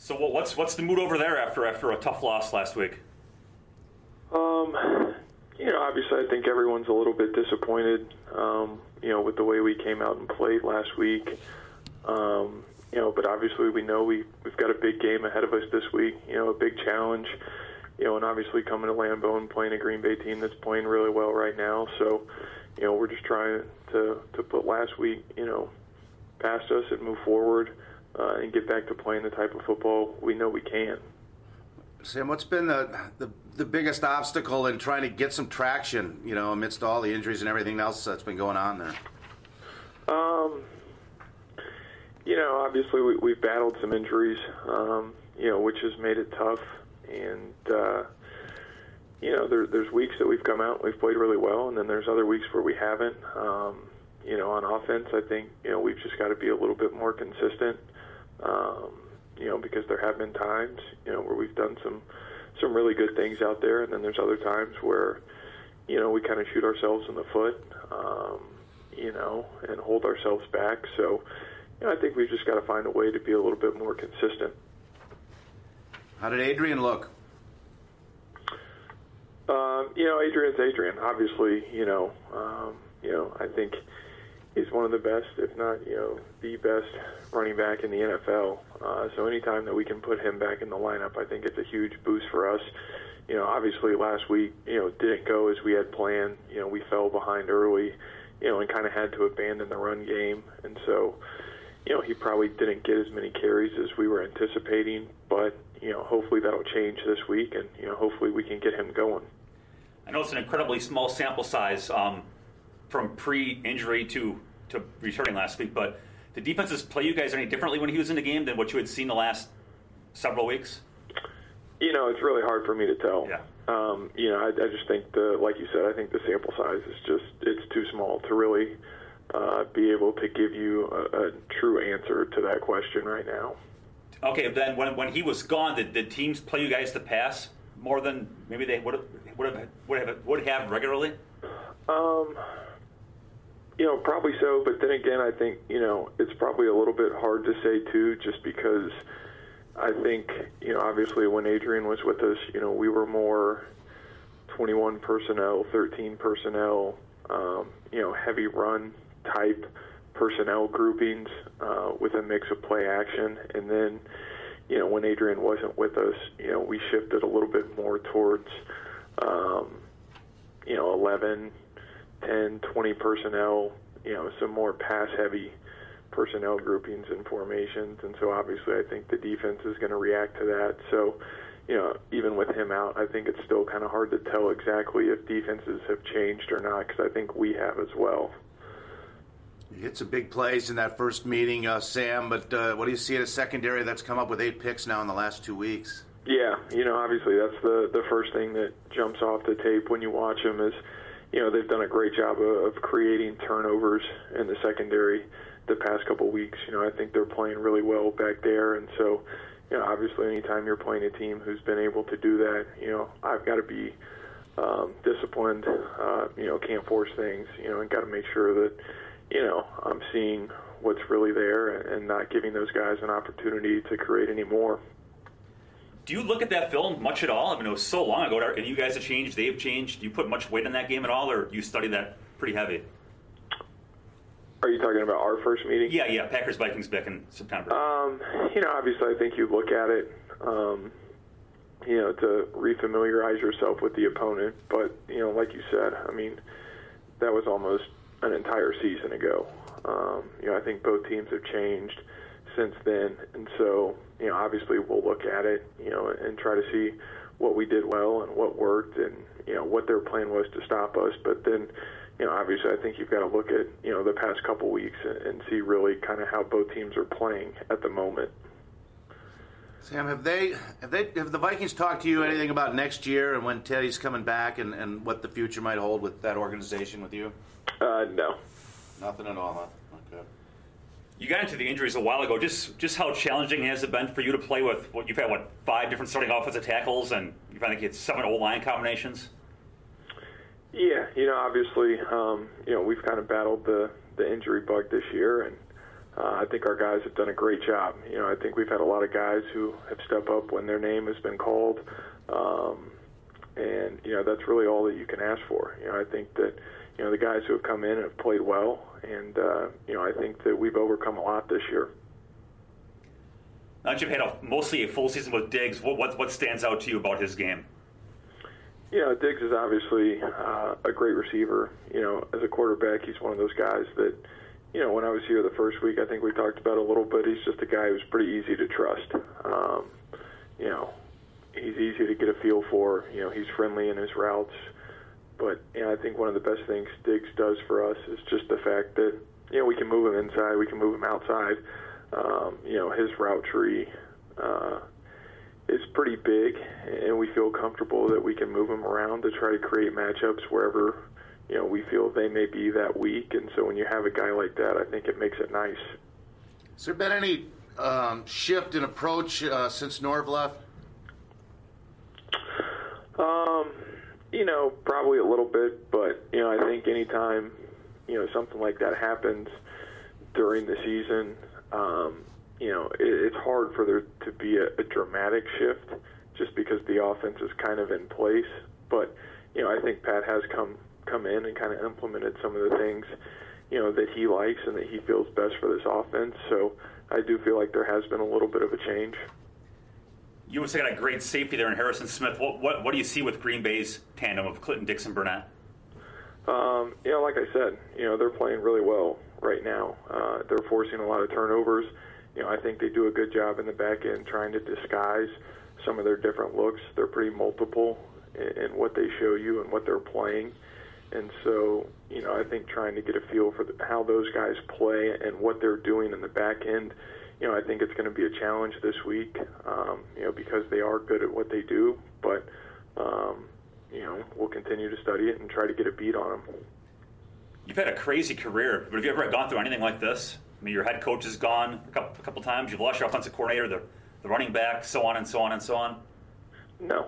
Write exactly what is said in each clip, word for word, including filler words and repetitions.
So what, what's what's the mood over there after after a tough loss last week? Um, you know, obviously I think everyone's a little bit disappointed, um, you know, with the way we came out and played last week. Um, you know, but obviously we know we, we've got a big game ahead of us this week, you know, a big challenge, you know, and obviously coming to Lambeau and playing a Green Bay team that's playing really well right now. So, you know, we're just trying to, to put last week, you know, past us and move forward uh, and get back to playing the type of football we know we can. Sam, what's been the, the the biggest obstacle in trying to get some traction, you know, amidst all the injuries and everything else that's been going on there? Um, you know, obviously we, we've battled some injuries, um, you know, which has made it tough. And, uh, you know, there, there's weeks that we've come out and we've played really well, and then there's other weeks where we haven't. Um, you know, on offense, I think, you know, we've just got to be a little bit more consistent. Um, you know, because there have been times, you know, where we've done some some really good things out there, and then there's other times where, you know, we kind of shoot ourselves in the foot, um, you know, and hold ourselves back. So, you know, I think we've just got to find a way to be a little bit more consistent. How did Adrian look? Um, you know, Adrian's Adrian. Obviously, you know, um, you know, I think he's one of the best, if not, you know, the best running back in the N F L. Uh, so anytime that we can put him back in the lineup, I think it's a huge boost for us. You know, obviously last week, you know, didn't go as we had planned. You know, we fell behind early, you know, and kind of had to abandon the run game. And so, you know, he probably didn't get as many carries as we were anticipating. But, you know, hopefully that'll change this week, and, you know, hopefully we can get him going. I know it's an incredibly small sample size um, from pre-injury to, to returning last week, but the defenses play you guys any differently when he was in the game than what you had seen the last several weeks? You know, it's really hard for me to tell. Yeah. Um, you know, I, I just think the, like you said, I think the sample size is just, it's too small to really uh, be able to give you a, a true answer to that question right now. Okay, then when when he was gone, did, did teams play you guys to pass more than maybe they would have would have would have, would have regularly? Um, you know, probably so. But then again, I think, you know, it's probably a little bit hard to say too, just because I think, you know, obviously when Adrian was with us, you know, we were more twenty-one personnel, thirteen personnel, um, you know, heavy run type personnel groupings uh, with a mix of play action. And then, you know, when Adrian wasn't with us, you know, we shifted a little bit more towards, um, you know, eleven, ten, twenty personnel, you know, some more pass-heavy personnel groupings and formations. And so obviously I think the defense is going to react to that. So, you know, even with him out, I think it's still kind of hard to tell exactly if defenses have changed or not, because I think we have as well. You hit some big plays in that first meeting, uh, Sam, but uh, what do you see at a secondary that's come up with eight picks now in the last two weeks? Yeah, you know, obviously that's the, the first thing that jumps off the tape when you watch them is, you know, they've done a great job of, of creating turnovers in the secondary the past couple of weeks. You know, I think they're playing really well back there, and so, you know, obviously anytime you're playing a team who's been able to do that, you know, I've got to be um, disciplined, uh, you know, can't force things, you know, and got to make sure that, you know, I'm seeing what's really there and not giving those guys an opportunity to create any more. Do you look at that film much at all? I mean, it was so long ago, and you guys have changed, they've changed. Do you put much weight in that game at all, or do you study that pretty heavy? Are you talking about our first meeting? Yeah, yeah, Packers-Vikings back in September. Um, you know, obviously I think you look at it, um, you know, to refamiliarize yourself with the opponent. But, you know, like you said, I mean, that was almost an entire season ago. Um, you know, I think both teams have changed since then, and so, you know, obviously we'll look at it, you know, and try to see what we did well and what worked and, you know, what their plan was to stop us. But then, you know, obviously I think you've got to look at, you know, the past couple weeks and, and see really kind of how both teams are playing at the moment. Sam, have they have they have the Vikings talked to you anything about next year and when Teddy's coming back and, and what the future might hold with that organization with you? Uh, no. Nothing at all, huh? Okay. You got into the injuries a while ago. Just just how challenging has it been for you to play with what you've had, what, five different starting offensive tackles, and you've had like seven O-line combinations? Yeah, you know, obviously, um, you know, we've kind of battled the, the injury bug this year, and uh, I think our guys have done a great job. You know, I think we've had a lot of guys who have stepped up when their name has been called, um, and you know that's really all that you can ask for. You know, I think that you know the guys who have come in have played well, and uh, you know I think that we've overcome a lot this year. Now that you've had a, mostly a full season with Diggs, what, what what stands out to you about his game? You know, Diggs is obviously uh, a great receiver. You know, as a quarterback, he's one of those guys that, you know, when I was here the first week, I think we talked about a little bit. He's just a guy who's pretty easy to trust. Um, you know, he's easy to get a feel for. You know, he's friendly in his routes. But, you know, I think one of the best things Diggs does for us is just the fact that, you know, we can move him inside, we can move him outside. Um, you know, his route tree uh, is pretty big, and we feel comfortable that we can move him around to try to create matchups wherever, you know, we feel they may be that week. And so when you have a guy like that, I think it makes it nice. Has there been any um, shift in approach uh, since Norv left? Um, you know, probably a little bit, but, you know, I think anytime, you know, something like that happens during the season, um, you know, it, it's hard for there to be a, a dramatic shift just because the offense is kind of in place. But, you know, I think Pat has come come in and kind of implemented some of the things, you know, that he likes and that he feels best for this offense. So I do feel like there has been a little bit of a change. You also got a great safety there in Harrison Smith. What what, what do you see with Green Bay's tandem of Clinton Dixon Burnett? Um, you know, like I said, you know, they're playing really well right now. Uh, they're forcing a lot of turnovers. You know, I think they do a good job in the back end trying to disguise some of their different looks. They're pretty multiple in, in what they show you and what they're playing. And so, you know, I think trying to get a feel for the, how those guys play and what they're doing in the back end, you know, I think it's going to be a challenge this week, um, you know, because they are good at what they do. But, um, you know, we'll continue to study it and try to get a beat on them. You've had a crazy career, but have you ever gone through anything like this? I mean, your head coach is gone a couple, a couple times. You've lost your offensive coordinator, the, the running back, so on and so on and so on. No.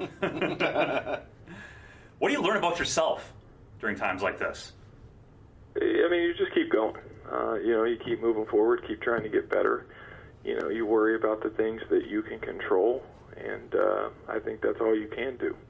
What do you learn about yourself during times like this? I mean, you just keep going. Uh, you know, you keep moving forward, keep trying to get better. You know, you worry about the things that you can control, and uh, I think that's all you can do.